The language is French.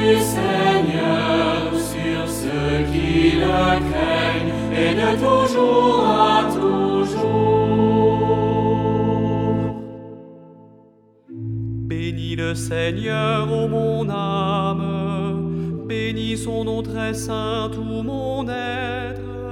du Seigneur sur ceux qui le craignent, et de toujours à toujours. Bénis le Seigneur, ô mon âme, bénis son nom très saint, tout mon être.